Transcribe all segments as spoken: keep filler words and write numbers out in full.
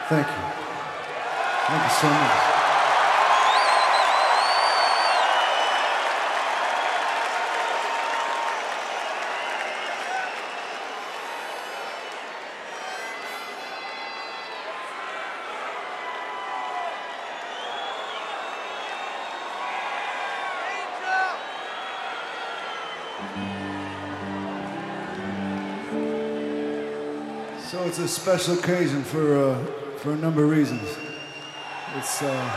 Thank you. Thank you so much. So it's a special occasion for uh, for a number of reasons. It's uh,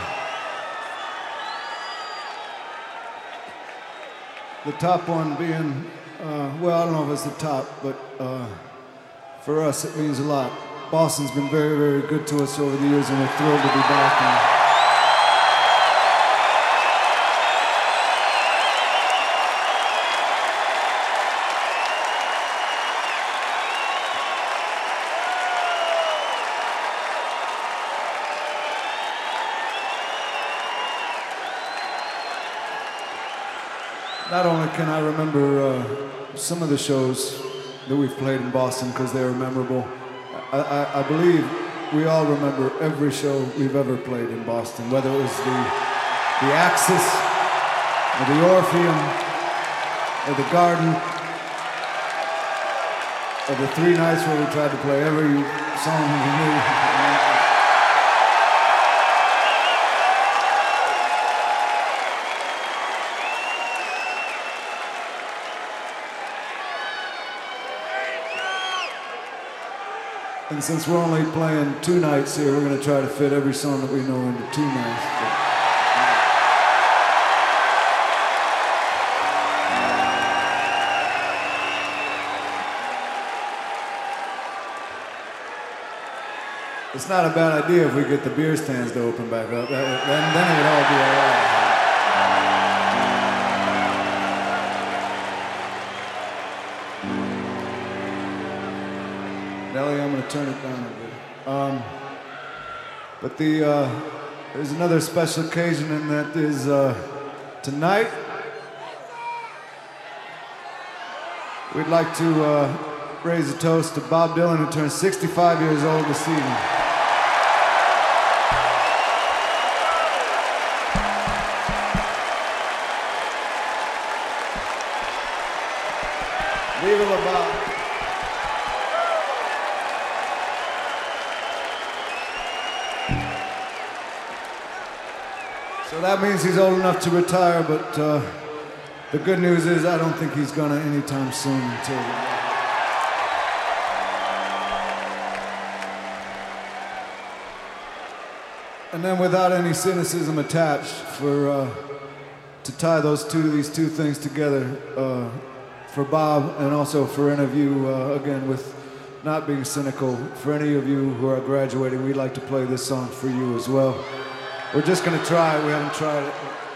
the top one being, uh, well, I don't know if it's the top, but uh, for us it means a lot. Boston's been very, very good to us over the years, and we're thrilled to be back. And not only can I remember uh, some of the shows that we've played in Boston because they were memorable, I, I, I believe we all remember every show we've ever played in Boston, whether it was the, the Axis, or the Orpheum, or the Garden, or the three nights where we tried to play every song we knew. And since we're only playing two nights here, we're going to try to fit every song that we know into two nights. It's not a bad idea if we get the beer stands to open back up. That, then, then it would all be all right. Nelly, I'm going to turn it down a bit. Um, but the uh, there's another special occasion, and that is uh, tonight. We'd like to uh, raise a toast to Bob Dylan, who turned sixty-five years old this evening. Viva la Bob. So that means he's old enough to retire, but uh, the good news is I don't think he's gonna anytime soon until then. And then without any cynicism attached, for uh, to tie those two, these two things together, uh, for Bob and also for any of you, uh, again, with not being cynical, for any of you who are graduating, we'd like to play this song for you as well. We're just gonna try it, we haven't tried it.